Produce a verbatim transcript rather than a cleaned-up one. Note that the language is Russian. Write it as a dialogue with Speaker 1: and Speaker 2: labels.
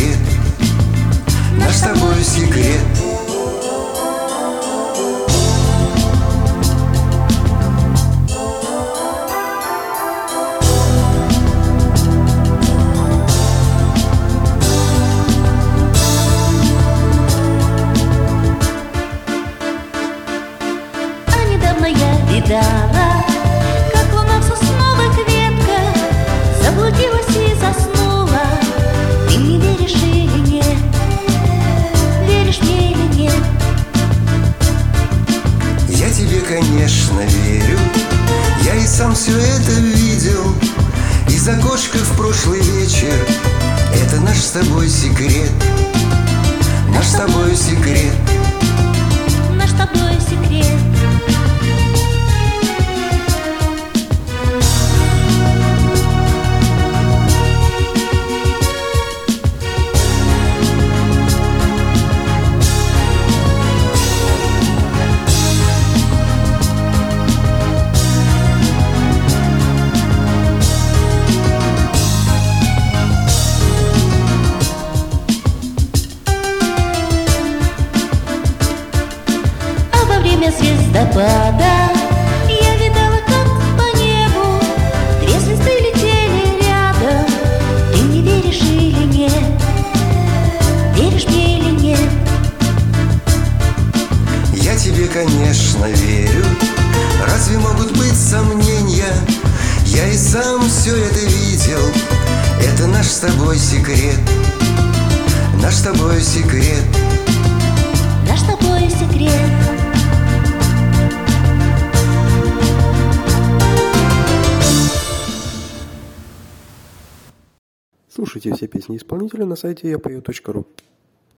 Speaker 1: секрет, наш с тобой секрет.
Speaker 2: Видала, как луна в сосновых ветках заблудилась и заснула. Ты мне веришь или нет? Веришь мне или нет?
Speaker 1: Я тебе, конечно, верю. Я и сам все это видел из окошка в прошлый вечер. Это наш с тобой секрет, наш с тобой секрет,
Speaker 2: наш с тобой секрет. Звездопада я видала, как по небу две звезды летели рядом. Ты мне веришь или нет? Веришь мне или нет?
Speaker 1: Я тебе, конечно, верю. Разве могут быть сомнения? Я и сам все это видел. Это наш с тобой секрет, наш с тобой секрет,
Speaker 2: наш с тобой секрет.
Speaker 3: Слушайте все песни исполнителя на сайте я пою точка ру.